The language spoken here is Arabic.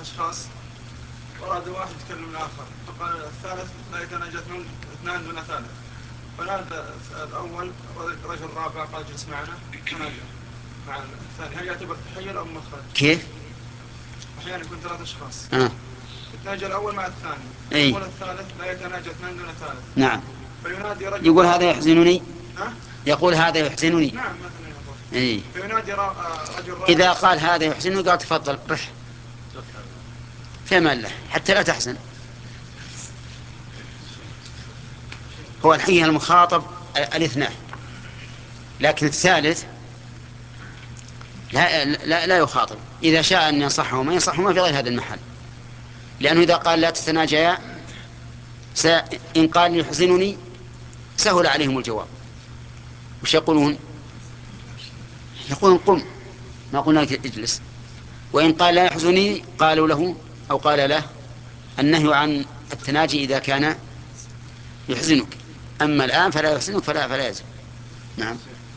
أشخاص وراد واحد يتكلم الآخر، فقال الثالث لا يتناجى اثنان دون ثالث، فنادى الأول رجل رابع قال اجلس معنا، تناجى مع الثاني. هل يعتبر تحيل أو مخرج؟ كيف؟ أحيانا يكون 3 أشخاص يتناجى الأول مع الثاني، يقول الثالث لا يتناجى اثنان دون ثالث. نعم. فينادي رجل يقول هذا يحزنني. يقول هذا يحزنني. نعم مثلا يقول. فينادي رجل رابع. إذا قال هذا يحزنني قال تفضل رح في أمان الله حتى لا تحزن. هو الحين المخاطب الاثنان، لكن الثالث لا يخاطب. إذا شاء أن ينصحهما ينصحهما في غير هذا المحل، لأنه إذا قال لا تتناجيا إن قال يحزنني سهل عليهم الجواب. وش يقولون؟ يقولون قم، ما قلنا لك اجلس. وإن قال لا يحزنني قالوا له أو قال له النهي عن التناجي إذا كان يحزنك، أما الآن فلا يحزنك فلا يلزم. نعم.